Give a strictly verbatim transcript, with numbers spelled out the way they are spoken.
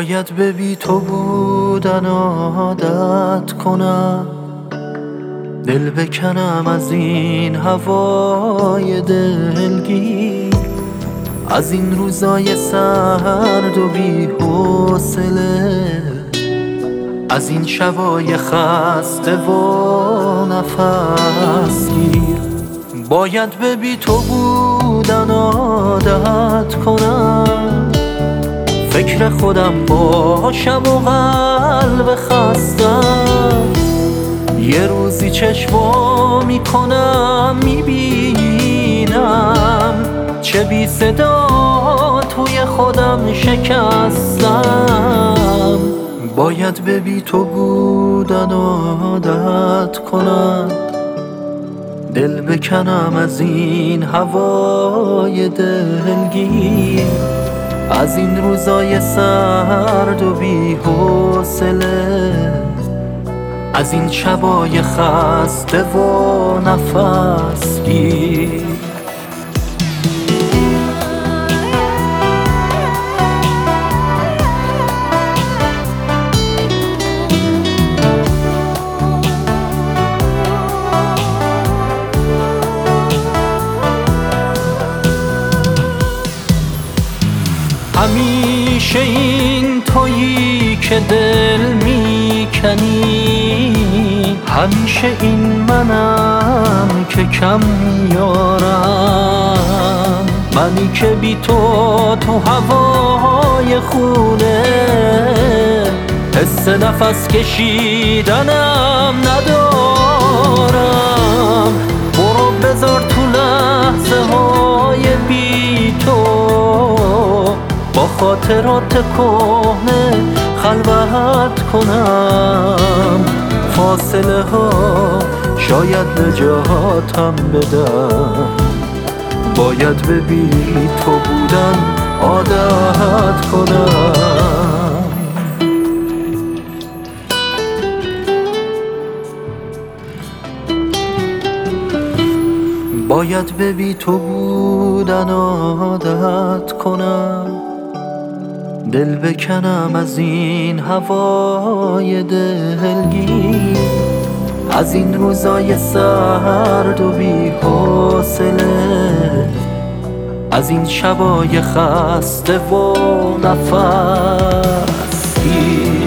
باید به بی تو بودن عادت کنم، دل بکنم از این هوای دلگیر، از این روزای سرد و بی حوصله، از این شبای خسته و نفس گیر. باید به بی تو بودن عادت کنم، فکر خودم باشم و قلب خستم، یه روزی چشمو میکنم میبینم چه بی صدا توی خودم شکستم. باید به بی تو بودن عادت کنم، دل بکنم از این هوای دلگیر، از این روزای سرد و بی حوصله، از این شبای خسته و نفس گیر. همیشه این تویی که دل میکنی، همیشه این منم که کم میارم، منی که بی تو تو هوای خونه حس نفس کشیدنم ندارم. برو بذار تو لحظه های بی تو با خاطرات کهنه خلوت کنم، فاصله ها شاید نجاتم بدن. باید به بی تو بودن عادت کنم. باید به بی تو بودن عادت کنم، دل بکنم از این هوای دلگیر، از این روزای سرد و بی حوصله، از این شبای خسته و نفس گیر.